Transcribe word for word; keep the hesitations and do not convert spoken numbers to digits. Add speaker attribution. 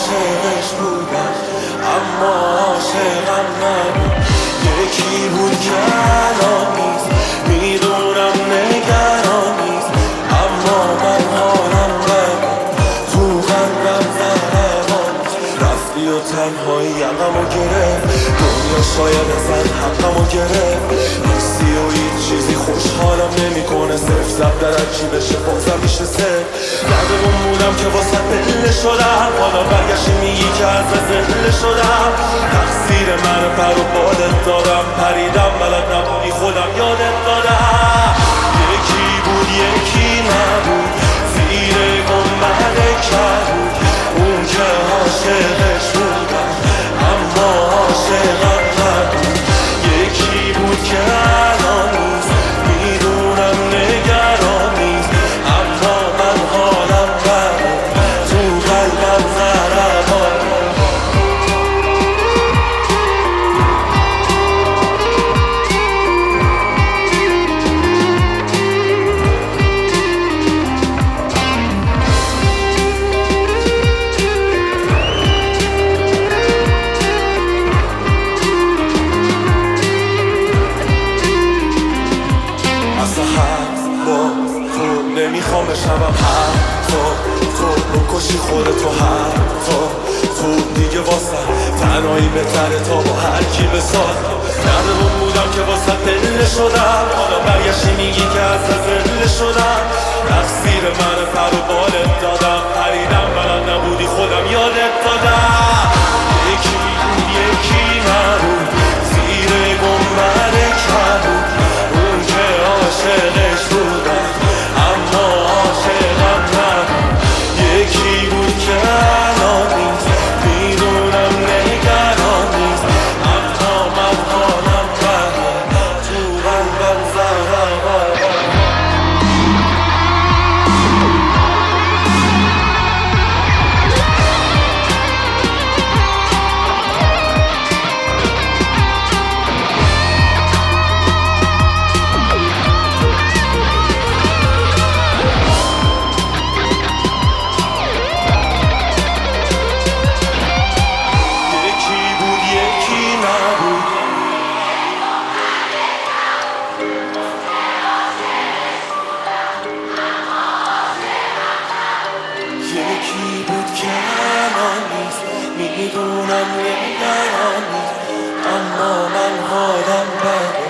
Speaker 1: عاشقش بودم اما عاشقم نبود. یکی بود که الان نیست، میدونم نگران نیست، اما من حالم بد، تو قلبم ضربان. رفتی و تنهایی یقمو گرفت، دنیا شاید ازت حقمو گرفت. نیستی و هیچ چیزی خوشحالم نمیکنه، صرف زب در عجی بشه بازم میشه صرف. دردمون بودم که واسه بله شدم، حالا برگشتی میگی که از زله شدم. تقصیر من پر و بالت دادم، پریدم بلد نبودی خودم یادت دادم. یکی بود یکی نبود، زیر گنبد کبود، اون که عاشقش بودم اما عاشقم نبود. یکی بود که الان نیست، میدونم نگران نیست، اما من حالم بده، تو قلبم ضربان. نمیخوام بشنوم حرفا تو، بکشی خودتو حتی تو دیگه واسه تنهایی بهتره تا با هر کی بساز. دردمون بودم که واسه دل شدم، حالا برگشتی میگی که از زله شدم. تقصیر من پر و بالت دادم، پریدم بلد نبودی خودم یادت دادم. یکی بود یکی نبود، زیر گنبد کبود، اون که عاشقش بودم اما عاشقم نبود. یکی بود که الان نیست، میدونم نگران نیست، اما من حالم بده، تو قلبم ضربان. یکی بود که الان نیست، میدونم نگران نیست، اما من حالم بده.